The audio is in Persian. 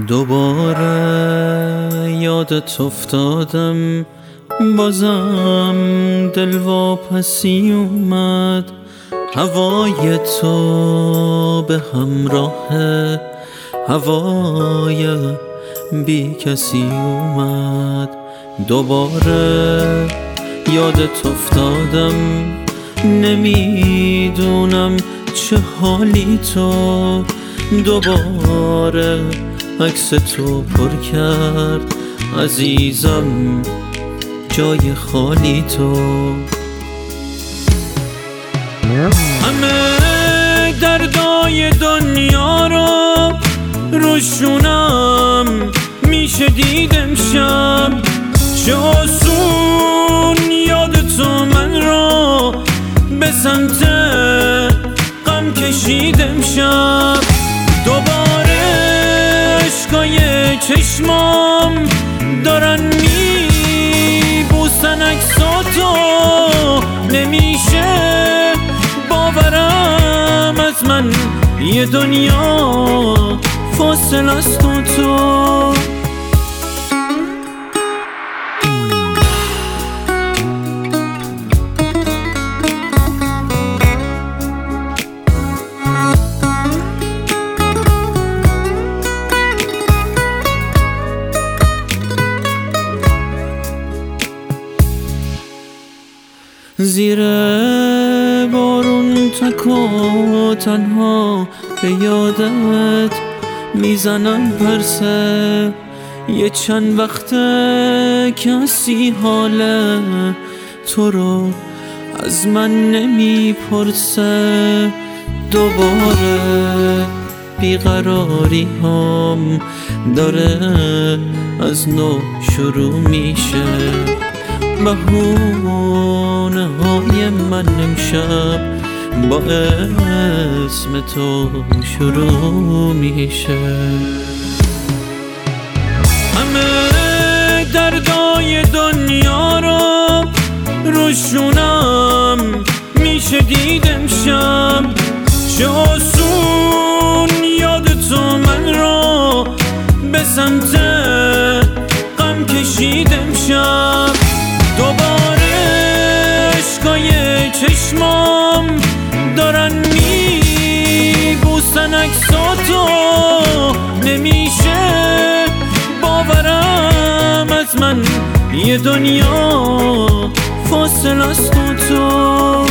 دوباره یادت افتادم، بازم دل واپسی اومد. هوای تو به همراه هوای بی کسی اومد. دوباره یادت افتادم، نمیدونم چه حالی تو. دوباره عکس تو پر کرد عزیزم جای خالی تو. همه دردای دنیا رو روشونم میشه دید امشب. چه آسون یاد تو من رو به سمت غم کشید امشب. دوباره عشقای چشمام دارن میبوسن عکساتو. نمیشه باورم از من، یه دنیا فاصله است و تو. زیر بارون تک و تنها به یادت میزنم پرسه. یه چند وقته کسی حال تو رو از من نمیپرسه. دوباره بیقراری هم داره از نو شروع میشه. بهونه های من امشب با اسم تو شروع میشه. همه دردای دنیا رو روشونم میشه دید امشب. چه آسون یاد تو من رو به سمت غم کشید امشب. دوباره عشقای چشمام دارن میبوسن عکساتو. نمیشه باورم از من، یه دنیا فاصله است و تو.